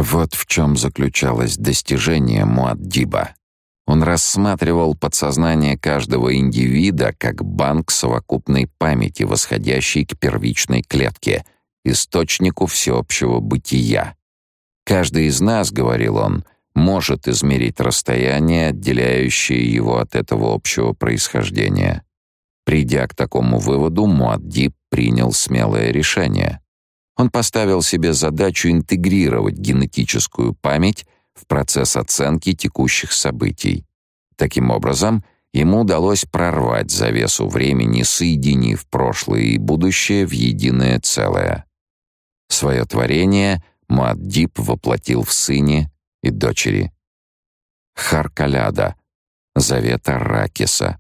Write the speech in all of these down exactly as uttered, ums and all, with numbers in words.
Вот в чем заключалось достижение Муаддиба. Он рассматривал подсознание каждого индивида как банк совокупной памяти, восходящий к первичной клетке, источнику всеобщего бытия. «Каждый из нас, — говорил он, — может измерить расстояние, отделяющее его от этого общего происхождения». Придя к такому выводу, Муаддиб принял смелое решение. Он поставил себе задачу интегрировать генетическую память в процесс оценки текущих событий. Таким образом, ему удалось прорвать завесу времени, соединив прошлое и будущее в единое целое. Свое творение Муаддиб воплотил в сыне и дочери. Харкаляда, завет Арракиса.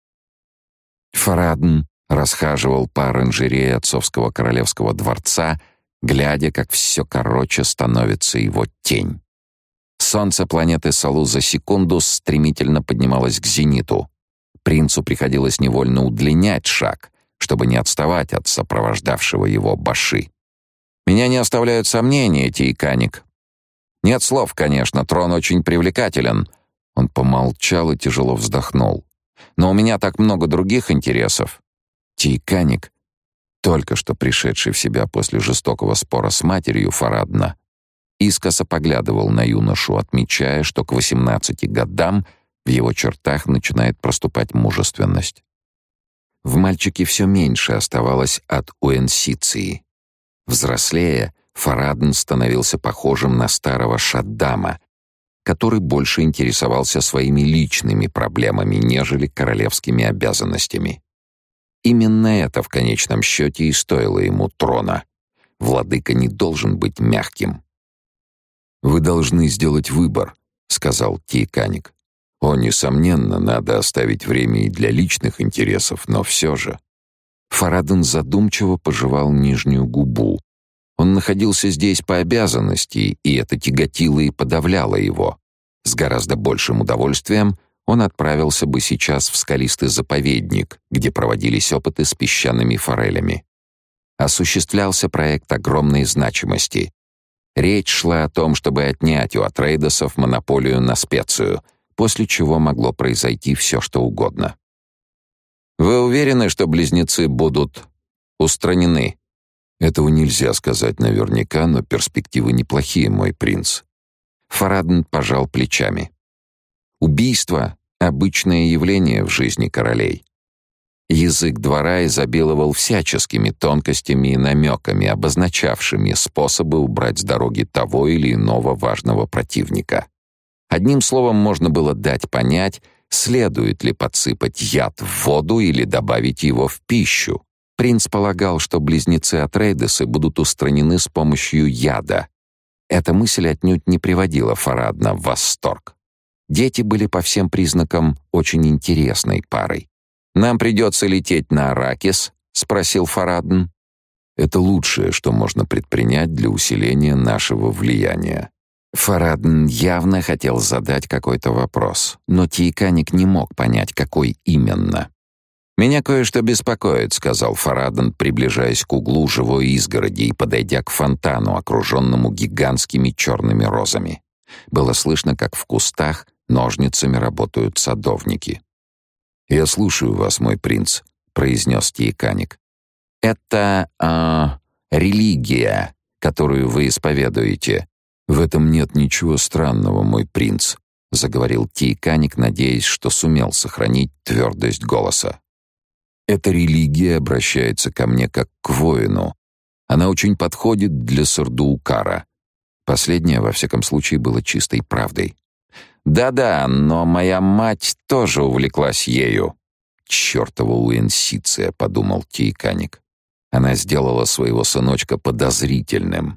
Фарадн расхаживал по оранжерее отцовского королевского дворца, глядя, как все короче становится его тень. Солнце планеты Салу за секунду стремительно поднималось к зениту. Принцу приходилось невольно удлинять шаг, чтобы не отставать от сопровождавшего его Баши. «Меня не оставляют сомнения, Тииканик. Нет слов, конечно, трон очень привлекателен». Он помолчал и тяжело вздохнул. «Но у меня так много других интересов». Тииканик, только что пришедший в себя после жестокого спора с матерью Фарадна, искоса поглядывал на юношу, отмечая, что к восемнадцати годам в его чертах начинает проступать мужественность. В мальчике все меньше оставалось от уэнсиции. Взрослея, Фарадн становился похожим на старого Шаддама, который больше интересовался своими личными проблемами, нежели королевскими обязанностями. Именно это в конечном счете и стоило ему трона. Владыка не должен быть мягким. «Вы должны сделать выбор», — сказал Тииканик. «О, несомненно, надо оставить время и для личных интересов, но все же». Фарадн задумчиво пожевал нижнюю губу. Он находился здесь по обязанности, и это тяготило и подавляло его. С гораздо большим удовольствием он отправился бы сейчас в скалистый заповедник, где проводились опыты с песчаными форелями. Осуществлялся проект огромной значимости. Речь шла о том, чтобы отнять у Атрейдесов монополию на специю, после чего могло произойти все, что угодно. «Вы уверены, что близнецы будут устранены?» «Этого нельзя сказать наверняка, но перспективы неплохие, мой принц». Фарадн пожал плечами. «Убийство — обычное явление в жизни королей. Язык двора изобиловал всяческими тонкостями и намеками, обозначавшими способы убрать с дороги того или иного важного противника. Одним словом, можно было дать понять, следует ли подсыпать яд в воду или добавить его в пищу. Принц полагал, что близнецы Атрейдесы будут устранены с помощью яда. Эта мысль отнюдь не приводила Фарадна в восторг. Дети были по всем признакам очень интересной парой. «Нам придется лететь на Арракис?» — спросил Фарадн. «Это лучшее, что можно предпринять для усиления нашего влияния». Фарадн явно хотел задать какой-то вопрос, но Тииканик не мог понять, какой именно. «Меня кое-что беспокоит», — сказал Фарадн, приближаясь к углу живой изгороди и подойдя к фонтану, окруженному гигантскими черными розами. Было слышно, как в кустах ножницами работают садовники. «Я слушаю вас, мой принц», — произнес Тииканик. «Это э, религия, которую вы исповедуете». «В этом нет ничего странного, мой принц», — заговорил Тииканик, надеясь, что сумел сохранить твердость голоса. «Эта религия обращается ко мне как к воину. Она очень подходит для Сардуукара». Последнее, во всяком случае, было чистой правдой. «Да-да, но моя мать тоже увлеклась ею». «Чёртова уэнсиция», — подумал Тииканик. Она сделала своего сыночка подозрительным.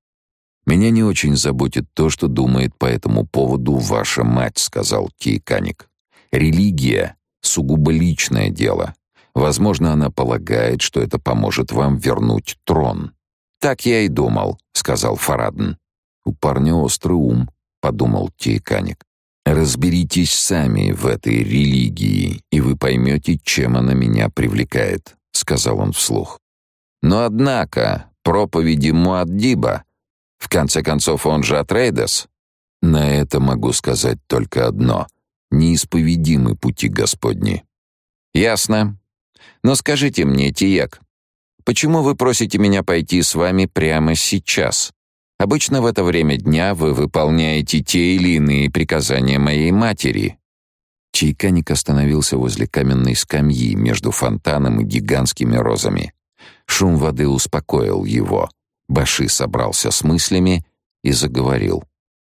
«Меня не очень заботит то, что думает по этому поводу ваша мать», — сказал Тииканик. «Религия — сугубо личное дело. Возможно, она полагает, что это поможет вам вернуть трон». «Так я и думал», — сказал Фарадн. «У парня острый ум», — подумал Тииканик. «Разберитесь сами в этой религии, и вы поймете, чем она меня привлекает», — сказал он вслух. «Но однако проповеди Муаддиба...» В конце концов, он же Атрейдес. На это могу сказать только одно: неисповедимы пути Господни. Ясно. Но скажите мне, Тиек, почему вы просите меня пойти с вами прямо сейчас? Обычно в это время дня вы выполняете те или иные приказания моей матери. Чайканик остановился возле каменной скамьи между фонтаном и гигантскими розами. Шум воды успокоил его. Баши собрался с мыслями и заговорил.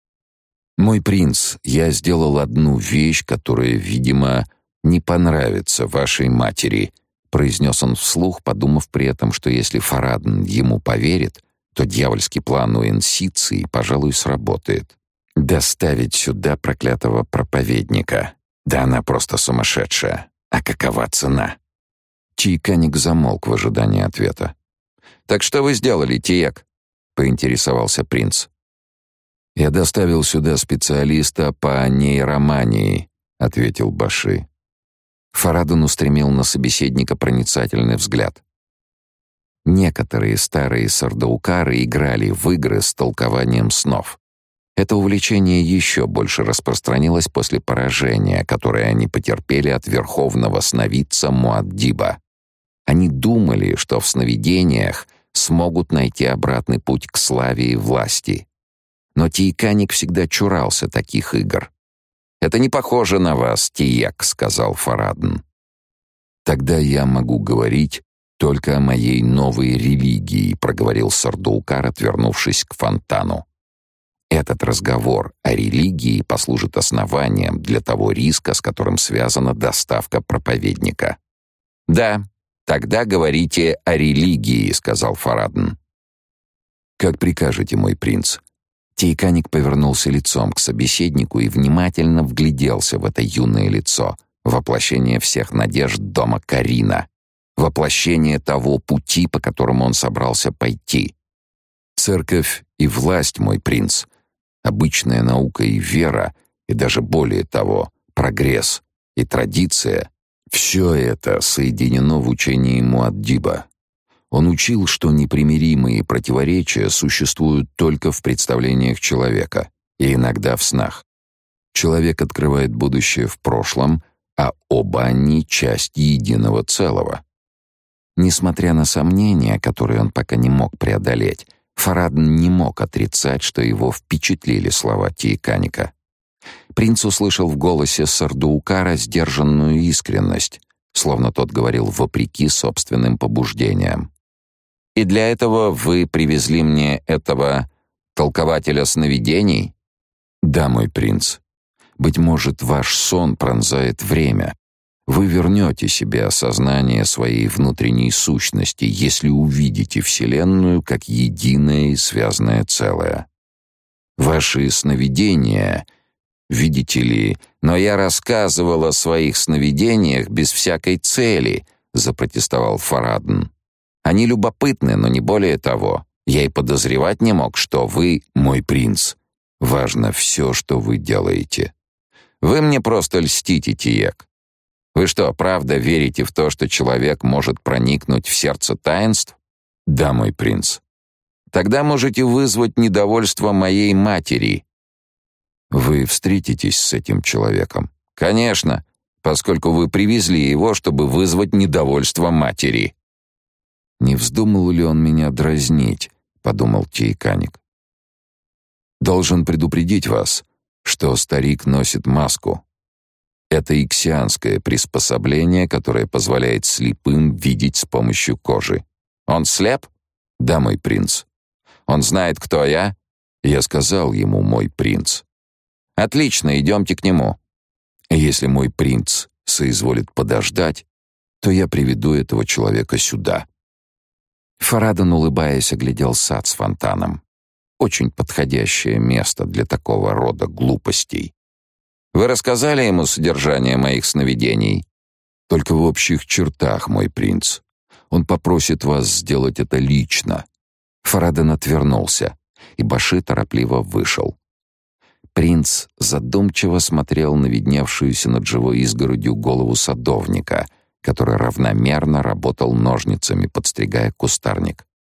«Мой принц, я сделал одну вещь, которая, видимо, не понравится вашей матери», произнес он вслух, подумав при этом, что если Фарадн ему поверит, то дьявольский план у Энсиции, пожалуй, сработает. «Доставить сюда проклятого проповедника. Да она просто сумасшедшая. А какова цена?» Чайканик замолк в ожидании ответа. «Так что вы сделали, Тиек?» — поинтересовался принц. «Я доставил сюда специалиста по нейромании», — ответил Баши. Фарадн устремил на собеседника проницательный взгляд. Некоторые старые сардаукары играли в игры с толкованием снов. Это увлечение еще больше распространилось после поражения, которое они потерпели от верховного сновидца Муаддиба. Они думали, что в сновидениях смогут найти обратный путь к славе и власти. Но Тиеканик всегда чурался таких игр. «Это не похоже на вас, Тиек», — сказал Фарадн. «Тогда я могу говорить только о моей новой религии», — проговорил Сардаукар, отвернувшись к фонтану. «Этот разговор о религии послужит основанием для того риска, с которым связана доставка проповедника». «Да, тогда говорите о религии», — сказал Фарадн. «Как прикажете, мой принц». Тиеканик повернулся лицом к собеседнику и внимательно вгляделся в это юное лицо, воплощение всех надежд дома Карина, воплощение того пути, по которому он собрался пойти. Церковь и власть, мой принц, обычная наука и вера, и даже более того, прогресс и традиция — все это соединено в учении Муаддиба. Он учил, что непримиримые противоречия существуют только в представлениях человека и иногда в снах. Человек открывает будущее в прошлом, а оба они — часть единого целого. Несмотря на сомнения, которые он пока не мог преодолеть, Фарадн не мог отрицать, что его впечатлили слова Тиеканика. Принц услышал в голосе Сардаукара сдержанную искренность, словно тот говорил вопреки собственным побуждениям. «И для этого вы привезли мне этого толкователя сновидений?» «Да, мой принц. Быть может, ваш сон пронзает время. Вы вернете себе осознание своей внутренней сущности, если увидите Вселенную как единое и связанное целое. Ваши сновидения, видите ли, но я рассказывал о своих сновидениях без всякой цели», — запротестовал Фарадн. «Они любопытны, но не более того. Я и подозревать не мог, что вы, мой принц. Важно все, что вы делаете. Вы мне просто льстите, Тиек. Вы что, правда верите в то, что человек может проникнуть в сердце таинств?» «Да, мой принц». «Тогда можете вызвать недовольство моей матери». «Вы встретитесь с этим человеком?» «Конечно, поскольку вы привезли его, чтобы вызвать недовольство матери». «Не вздумал ли он меня дразнить?» — подумал Тиеканик. «Должен предупредить вас, что старик носит маску. Это иксианское приспособление, которое позволяет слепым видеть с помощью кожи». «Он слеп?» «Да, мой принц». «Он знает, кто я?» «Я сказал ему, мой принц». «Отлично, идемте к нему». «Если мой принц соизволит подождать, то я приведу этого человека сюда». Фарадн, улыбаясь, оглядел сад с фонтаном. Очень подходящее место для такого рода глупостей. «Вы рассказали ему содержание моих сновидений?» «Только в общих чертах, мой принц. Он попросит вас сделать это лично». Фарадн отвернулся, и Баши торопливо вышел. Принц задумчиво смотрел на видневшуюся над живой изгородью голову садовника, который равномерно работал ножницами, подстригая кустарник.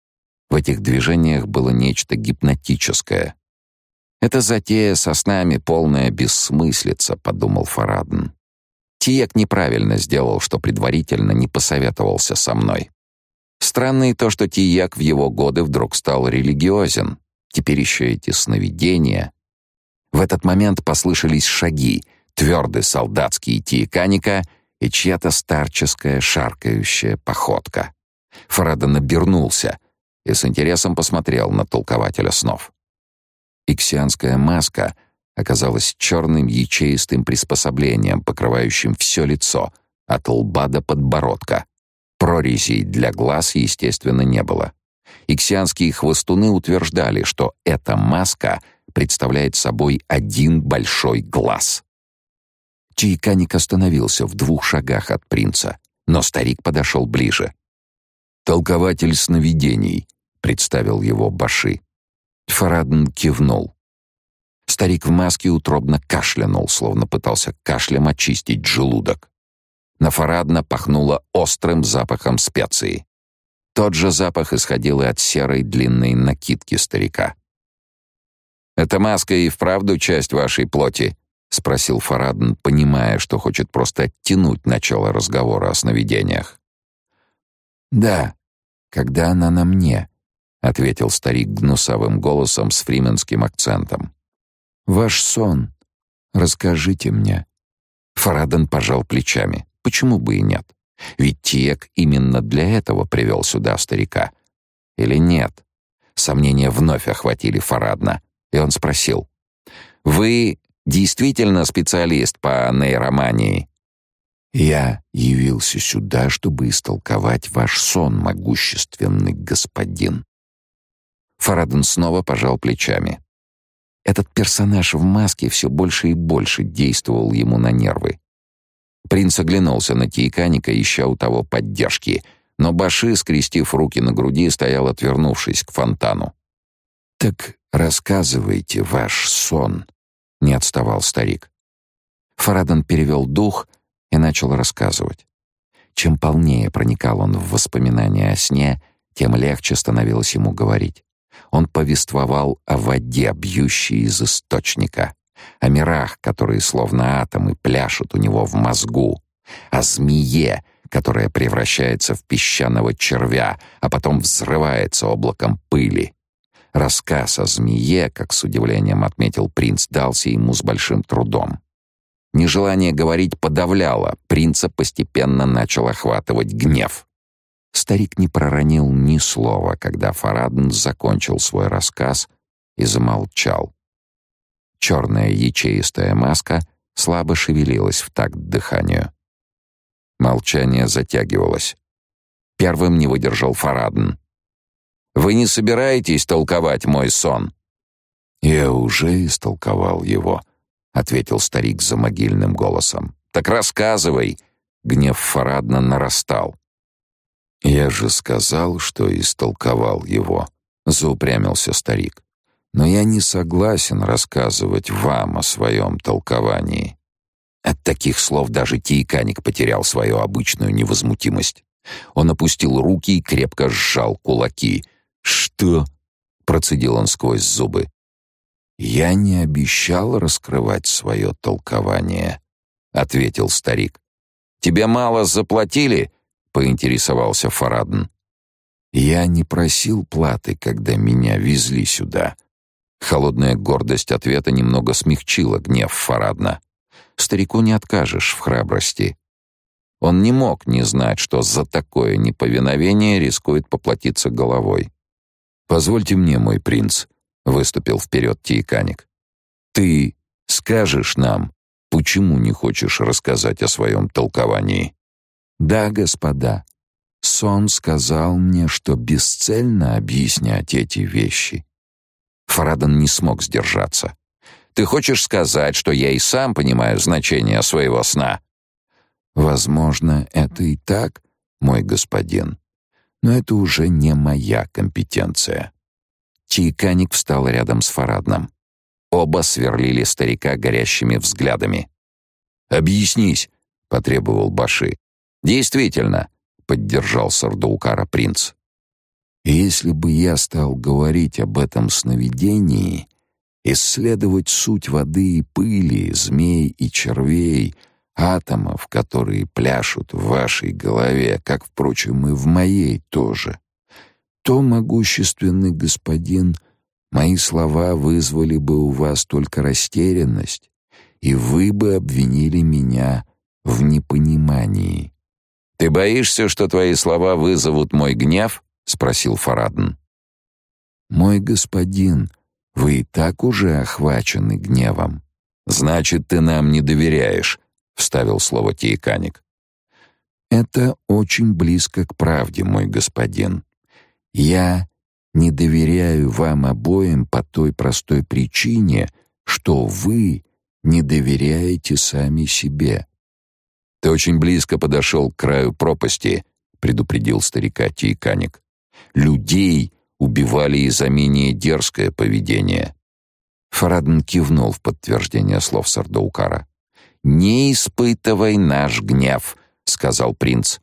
В этих движениях было нечто гипнотическое. «Это затея со снами полная бессмыслица», — подумал Фарадн. Тиек неправильно сделал, что предварительно не посоветовался со мной. Странно и то, что Тиек в его годы вдруг стал религиозен. Теперь еще эти сновидения. В этот момент послышались шаги, твердый солдатский тиеканика и чья-то старческая шаркающая походка. Фарадн обернулся и с интересом посмотрел на толкователя снов. Иксианская маска оказалась черным ячеистым приспособлением, покрывающим все лицо, от лба до подбородка. Прорезей для глаз, естественно, не было. Иксианские хвостуны утверждали, что эта маска представляет собой один большой глаз. Тиеканик остановился в двух шагах от принца, но старик подошел ближе. «Толкователь сновидений», — представил его Баши. Фарадн кивнул. Старик в маске утробно кашлянул, словно пытался кашлем очистить желудок. На Фарадна пахнуло острым запахом специй. Тот же запах исходил и от серой длинной накидки старика. «Эта маска и вправду часть вашей плоти?» — спросил Фарадн, понимая, что хочет просто оттянуть начало разговора о сновидениях. «Да, когда она на мне», — ответил старик гнусавым голосом с фрименским акцентом. «Ваш сон. Расскажите мне». Фарадн пожал плечами. Почему бы и нет? Ведь Тиек именно для этого привел сюда старика. Или нет? Сомнения вновь охватили Фарадна, и он спросил: «Вы действительно специалист по нейромании?» «Я явился сюда, чтобы истолковать ваш сон, могущественный господин». Фарадн снова пожал плечами. Этот персонаж в маске все больше и больше действовал ему на нервы. Принц оглянулся на тиеканика, ища у того поддержки, но Баши, скрестив руки на груди, стоял, отвернувшись к фонтану. «Так рассказывайте ваш сон», — не отставал старик. Фарадн перевел дух и начал рассказывать. Чем полнее проникал он в воспоминания о сне, тем легче становилось ему говорить. Он повествовал о воде, бьющей из источника, о мирах, которые словно атомы пляшут у него в мозгу, о змее, которая превращается в песчаного червя, а потом взрывается облаком пыли. Рассказ о змее, как с удивлением отметил принц, дался ему с большим трудом. Нежелание говорить подавляло, принца постепенно начал охватывать гнев. Старик не проронил ни слова, когда Фарадн закончил свой рассказ и замолчал. Черная ячеистая маска слабо шевелилась в такт дыханию. Молчание затягивалось. Первым не выдержал Фарадн. «Вы не собираетесь толковать мой сон?» «Я уже истолковал его», — ответил старик за могильным голосом. «Так рассказывай!» Гнев Фарадна нарастал. «Я же сказал, что истолковал его», — заупрямился старик. «Но я не согласен рассказывать вам о своем толковании». От таких слов даже тиеканик потерял свою обычную невозмутимость. Он опустил руки и крепко сжал кулаки. «Что?» — процедил он сквозь зубы. «Я не обещал раскрывать свое толкование», — ответил старик. «Тебе мало заплатили?» — поинтересовался Фарадн. «Я не просил платы, когда меня везли сюда». Холодная гордость ответа немного смягчила гнев Фарадна. Старику не откажешь в храбрости. Он не мог не знать, что за такое неповиновение рискует поплатиться головой. «Позвольте мне, мой принц», — выступил вперед тиеканик. «Ты скажешь нам, почему не хочешь рассказать о своем толковании?» «Да, господа, сон сказал мне, что бесцельно объяснять эти вещи». Фарадн не смог сдержаться. «Ты хочешь сказать, что я и сам понимаю значение своего сна?» «Возможно, это и так, мой господин, но это уже не моя компетенция». Тиеканик встал рядом с Фарадном. Оба сверлили старика горящими взглядами. «Объяснись», — потребовал Баши. «Действительно», — поддержал Сардаукара принц. И если бы я стал говорить об этом сновидении, исследовать суть воды и пыли, змей и червей, атомов, которые пляшут в вашей голове, как, впрочем, и в моей тоже, то, могущественный господин, мои слова вызвали бы у вас только растерянность, и вы бы обвинили меня в непонимании. «Ты боишься, что твои слова вызовут мой гнев?» — спросил Фарадн. «Мой господин, вы и так уже охвачены гневом». «Значит, ты нам не доверяешь», — вставил слово Тиеканик. «Это очень близко к правде, мой господин. Я не доверяю вам обоим по той простой причине, что вы не доверяете сами себе». «Ты очень близко подошел к краю пропасти», — предупредил старика Тиеканик. «Людей убивали из-за менее дерзкое поведение». Фарадн кивнул в подтверждение слов Сардаукара. «Не испытывай наш гнев», — сказал принц.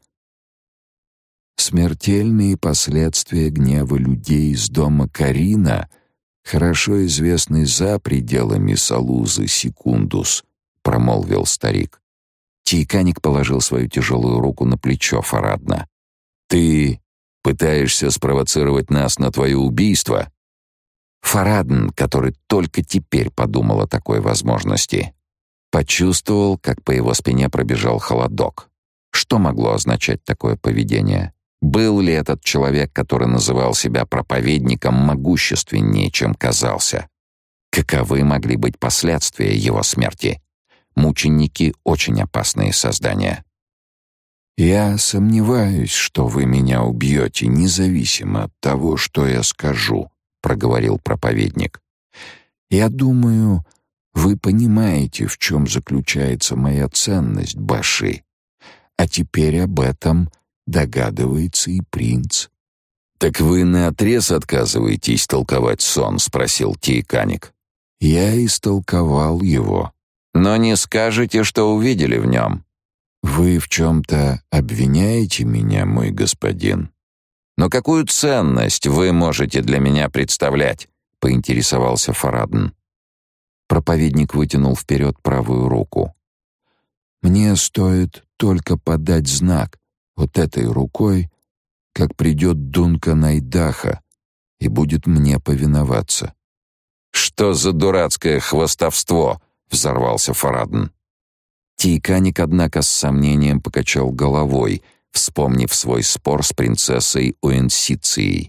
«Смертельные последствия гнева людей из дома Карина хорошо известны за пределами Салузы Секундус», — промолвил старик. Тиеканик положил свою тяжелую руку на плечо Фарадна. «Ты пытаешься спровоцировать нас на твое убийство?» Фарадн, который только теперь подумал о такой возможности, почувствовал, как по его спине пробежал холодок. Что могло означать такое поведение? Был ли этот человек, который называл себя проповедником, могущественнее, чем казался? Каковы могли быть последствия его смерти? Мученики — очень опасные создания. «Я сомневаюсь, что вы меня убьете, независимо от того, что я скажу», — проговорил проповедник. «Я думаю, вы понимаете, в чем заключается моя ценность, Баши. А теперь об этом догадывается и принц». «Так вы наотрез отказываетесь толковать сон?» — спросил Тиеканик. «Я истолковал его». «Но не скажете, что увидели в нем?» «Вы в чем-то обвиняете меня, мой господин?» «Но какую ценность вы можете для меня представлять?» — поинтересовался Фарадн. Проповедник вытянул вперед правую руку. «Мне стоит только подать знак вот этой рукой, как придет Дунка Найдаха и будет мне повиноваться». «Что за дурацкое хвастовство?» — взорвался Фарадн. Тиеканик, однако, с сомнением покачал головой, вспомнив свой спор с принцессой Уэнсицией.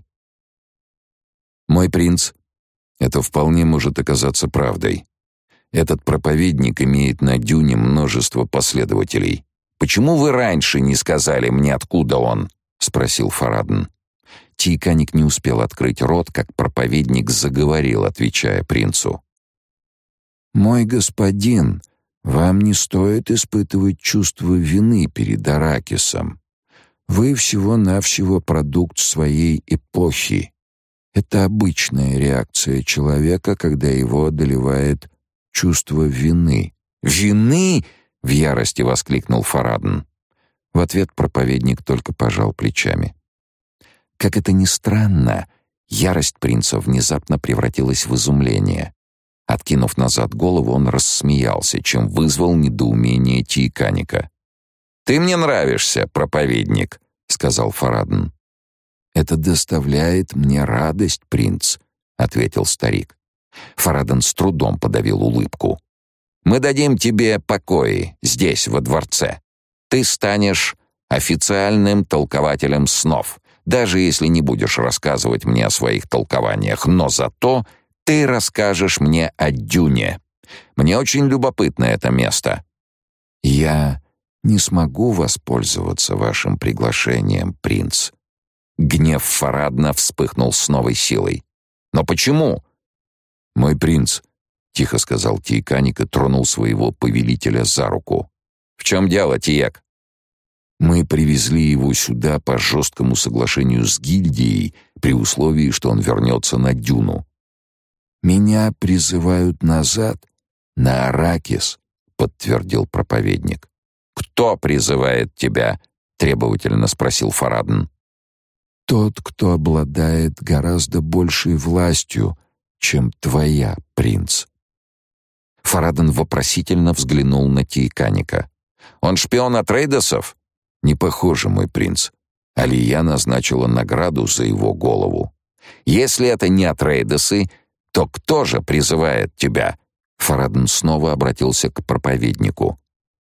«Мой принц, это вполне может оказаться правдой. Этот проповедник имеет на дюне множество последователей. Почему вы раньше не сказали мне, откуда он?» — спросил Фарадн. Тиеканик не успел открыть рот, как проповедник заговорил, отвечая принцу. «Мой господин, вам не стоит испытывать чувство вины перед Аракисом. Вы всего-навсего продукт своей эпохи. Это обычная реакция человека, когда его одолевает чувство вины». «Вины?» — в ярости воскликнул Фарадн. В ответ проповедник только пожал плечами. Как это ни странно, ярость принца внезапно превратилась в изумление. Откинув назад голову, он рассмеялся, чем вызвал недоумение Тиеканика. «Ты мне нравишься, проповедник», — сказал Фарадн. «Это доставляет мне радость, принц», — ответил старик. Фарадн с трудом подавил улыбку. «Мы дадим тебе покои здесь, во дворце. Ты станешь официальным толкователем снов, даже если не будешь рассказывать мне о своих толкованиях, но зато ты расскажешь мне о Дюне. Мне очень любопытно это место». «Я не смогу воспользоваться вашим приглашением, принц». Гнев Фарадна вспыхнул с новой силой. «Но почему?» «Мой принц», — тихо сказал Тиеканик и тронул своего повелителя за руку. «В чем дело, Тиек?» «Мы привезли его сюда по жесткому соглашению с гильдией при условии, что он вернется на Дюну». «Меня призывают назад, на Аракис», — подтвердил проповедник. «Кто призывает тебя?» — требовательно спросил Фарадн. Тот, кто обладает гораздо большей властью, чем твоя, принц. Фараден вопросительно взглянул на Тиеканика. «Он шпион Атрейдесов?» «Не похоже, мой принц. Алия назначила награду за его голову». «Если это не Атрейдесы, то кто же призывает тебя?» Фараден снова обратился к проповеднику.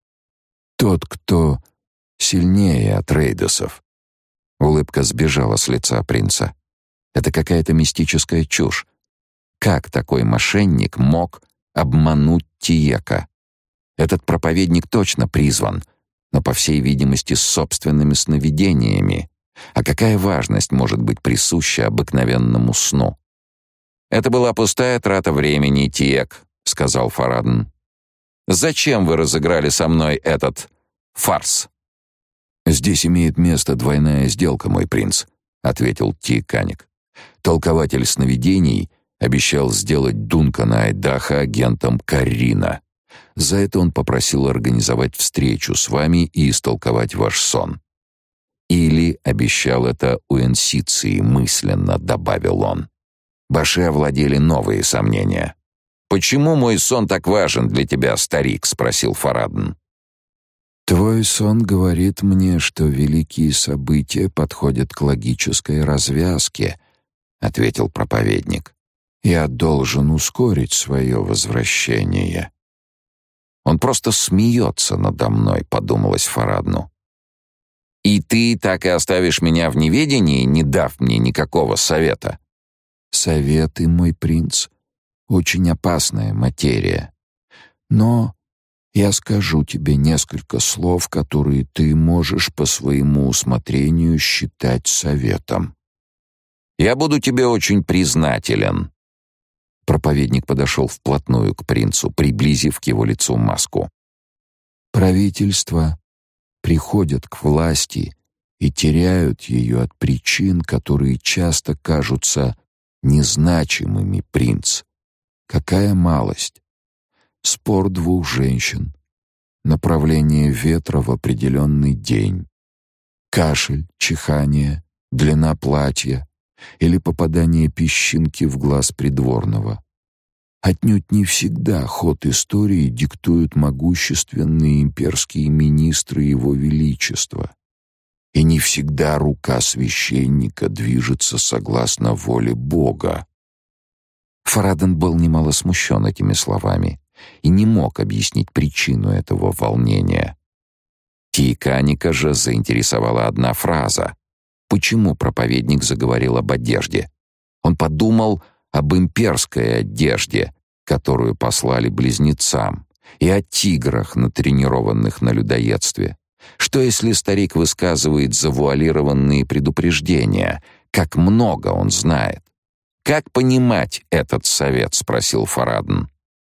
«Тот, кто сильнее Атрейдесов». Улыбка сбежала с лица принца. Это какая-то мистическая чушь. Как такой мошенник мог обмануть Тиека? Этот проповедник точно призван, но, по всей видимости, с собственными сновидениями. А какая важность может быть присуща обыкновенному сну? «Это была пустая трата времени, Тиек», — сказал Фараден. «Зачем вы разыграли со мной этот фарс?» «Здесь имеет место двойная сделка, мой принц», — ответил Тиеканик. «Толкователь сновидений обещал сделать Дункана Айдаха агентом Каррина. За это он попросил организовать встречу с вами и истолковать ваш сон. Или обещал это Уэнсиции, мысленно добавил он. Баши овладели новые сомнения. «Почему мой сон так важен для тебя, старик?» — спросил Фараден. «Твой сон говорит мне, что великие события подходят к логической развязке», — ответил проповедник. «Я должен ускорить свое возвращение». «Он просто смеется надо мной», — подумалось Фарадну. «И ты так и оставишь меня в неведении, не дав мне никакого совета?» «Советы, мой принц, очень опасная материя. Но я скажу тебе несколько слов, которые ты можешь по своему усмотрению считать советом». «Я буду тебе очень признателен». Проповедник подошел вплотную к принцу, приблизив к его лицу маску. «Правительства приходят к власти и теряют ее от причин, которые часто кажутся незначимыми, принц. Какая малость! Спор двух женщин, направление ветра в определенный день, кашель, чихание, длина платья или попадание песчинки в глаз придворного. Отнюдь не всегда ход истории диктуют могущественные имперские министры Его Величества. И не всегда рука священника движется согласно воле Бога». Фараден был немало смущен этими словами и не мог объяснить причину этого волнения. Тиеканика же заинтересовала одна фраза. Почему проповедник заговорил об одежде? Он подумал об имперской одежде, которую послали близнецам, и о тиграх, натренированных на людоедстве. Что если старик высказывает завуалированные предупреждения? Как много он знает? «Как понимать этот совет?» — спросил Фараден.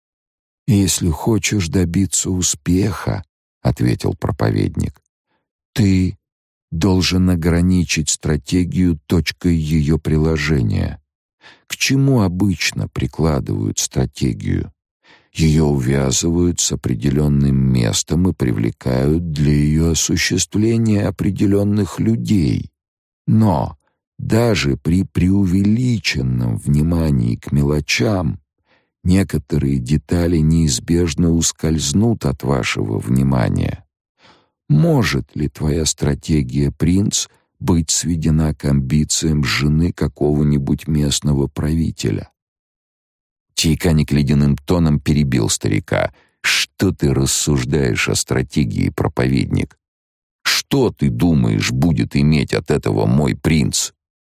«Если хочешь добиться успеха, — ответил проповедник, — ты должен ограничить стратегию точкой ее приложения. К чему обычно прикладывают стратегию? Ее увязывают с определенным местом и привлекают для ее осуществления определенных людей. Но даже при преувеличенном внимании к мелочам некоторые детали неизбежно ускользнут от вашего внимания. Может ли твоя стратегия, принц, быть сведена к амбициям жены какого-нибудь местного правителя?» Тиеканик ледяным тоном перебил старика. «Что ты рассуждаешь о стратегии, проповедник? Что ты думаешь будет иметь от этого мой принц?»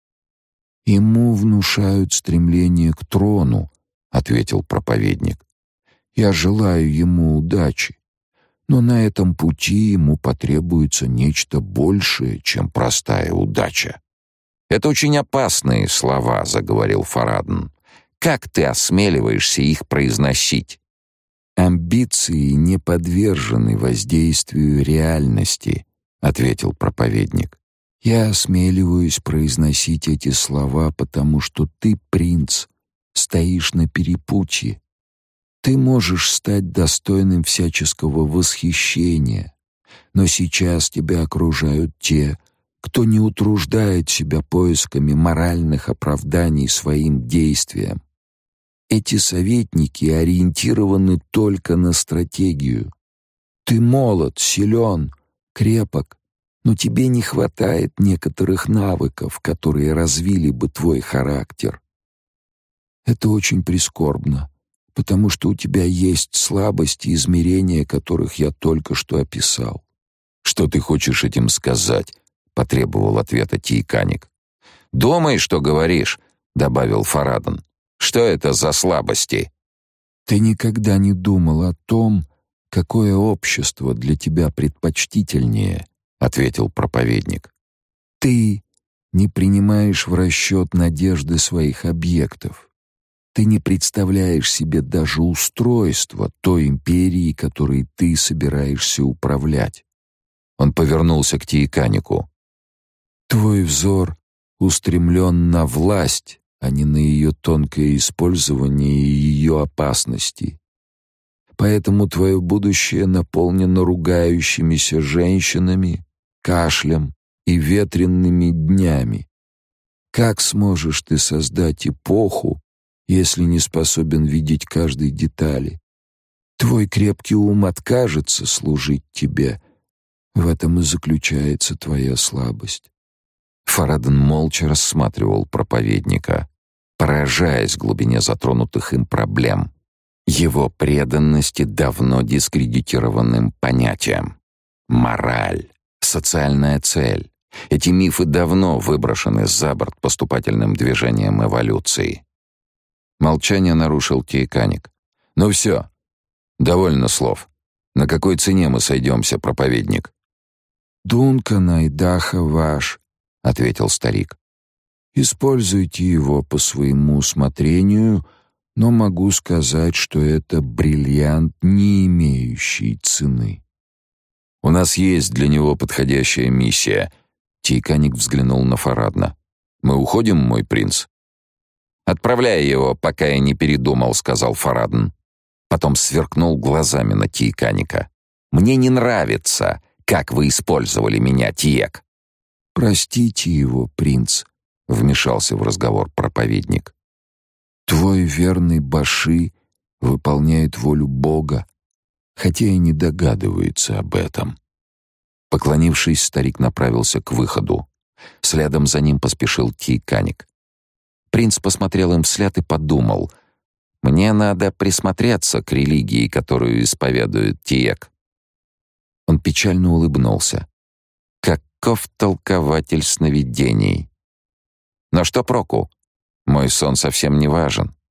«Ему внушают стремление к трону», — ответил проповедник. «Я желаю ему удачи, но на этом пути ему потребуется нечто большее, чем простая удача». «Это очень опасные слова», — заговорил Фараден. «Как ты осмеливаешься их произносить?» «Амбиции не подвержены воздействию реальности», — ответил проповедник. «Я осмеливаюсь произносить эти слова, потому что ты, принц, стоишь на перепутье. Ты можешь стать достойным всяческого восхищения, но сейчас тебя окружают те, кто не утруждает себя поисками моральных оправданий своим действиям. Эти советники ориентированы только на стратегию. Ты молод, силен, крепок, но тебе не хватает некоторых навыков, которые развили бы твой характер. Это очень прискорбно, потому что у тебя есть слабости, измерения которых я только что описал. «Что ты хочешь этим сказать?» — потребовал ответа Тиеканик. «Думай, что говоришь», — добавил Фарадон. «Что это за слабости?» Ты никогда не думал о том, какое общество для тебя предпочтительнее, — ответил проповедник. Ты не принимаешь в расчет надежды своих объектов. Ты не представляешь себе даже устройство той империи, которой ты собираешься управлять. Он повернулся к Тиеканику. Твой взор устремлен на власть, а не на ее тонкое использование и ее опасности. Поэтому твое будущее наполнено ругающимися женщинами, кашлем и ветренными днями. Как сможешь ты создать эпоху, если не способен видеть каждой детали? Твой крепкий ум откажется служить тебе. В этом и заключается твоя слабость. Фарадон молча рассматривал проповедника, поражаясь глубине затронутых им проблем, его преданности давно дискредитированным понятиям. Мораль, социальная цель. Эти мифы давно выброшены за борт поступательным движением эволюции. Молчание нарушил Тиеканик. «Ну все, довольно слов. На какой цене мы сойдемся, проповедник?» «Дункан Айдаха ваш», — ответил старик. «Используйте его по своему усмотрению, но могу сказать, что это бриллиант, не имеющий цены». «У нас есть для него подходящая миссия». Тиеканик взглянул на Фарадна. «Мы уходим, мой принц?» «Отправляй его, пока я не передумал», — сказал Фарадн. Потом сверкнул глазами на Тиеканика. «Мне не нравится, как вы использовали меня, Тиек». «Простите его, принц», — вмешался в разговор проповедник. «Твой верный Баши выполняет волю Бога, хотя и не догадывается об этом». Поклонившись, старик направился к выходу. Следом за ним поспешил Тиеканик. Принц посмотрел им вслед и подумал: «Мне надо присмотреться к религии, которую исповедует Тиек». Он печально улыбнулся. Каков толкователь сновидений! Но что проку? Мой сон совсем не важен.